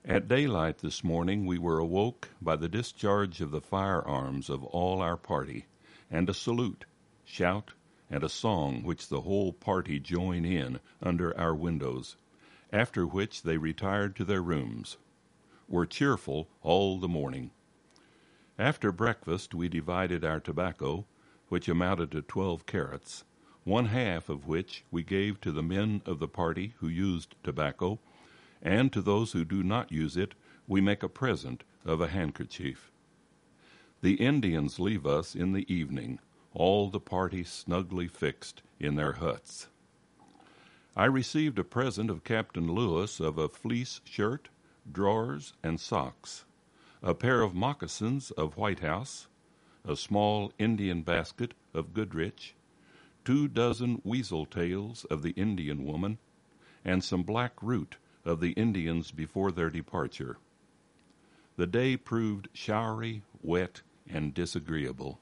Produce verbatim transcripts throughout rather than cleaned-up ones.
At daylight this morning we were awoke by the discharge of the firearms of all our party, and a salute, shout, and a song which the whole party join in under our windows, after which they retired to their rooms. Were cheerful all the morning. After breakfast we divided our tobacco, which amounted to twelve carats, one half of which we gave to the men of the party who used tobacco, and to those who do not use it we make a present of a handkerchief. The Indians leave us in the evening, all the party snugly fixed in their huts. I received a present of Captain Lewis of a fleece shirt, drawers, and socks, a pair of moccasins of Whitehouse, a small Indian basket of Goodrich, two dozen weasel tails of the Indian woman, and some black root of the Indians before their departure. The day proved showery, wet, and disagreeable.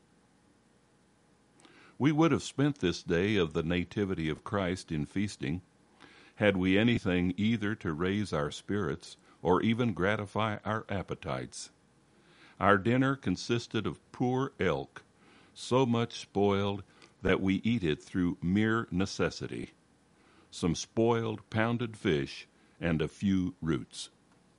We would have spent this day of the Nativity of Christ in feasting, had we anything either to raise our spirits or even gratify our appetites. Our dinner consisted of poor elk, so much spoiled that we eat it through mere necessity, some spoiled pounded fish, and a few roots.